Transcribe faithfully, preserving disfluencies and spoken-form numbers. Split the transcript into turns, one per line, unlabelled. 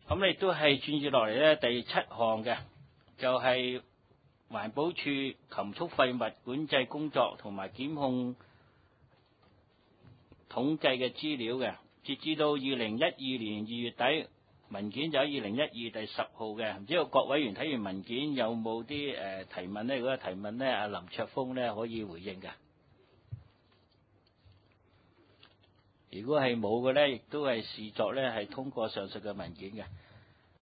咁亦都係轉接落嚟咧，第七項嘅就係、是、環保署禽畜廢物管制工作同埋檢控統計嘅資料嘅，截至到二零一二年二月底，文件就喺二零一二第十號嘅，唔知道各委員睇完文件有冇啲誒提問咧？如果有提問咧，阿林卓峰咧可以回應嘅。如果係冇嘅咧，亦都係視作咧係通過上述嘅文件嘅。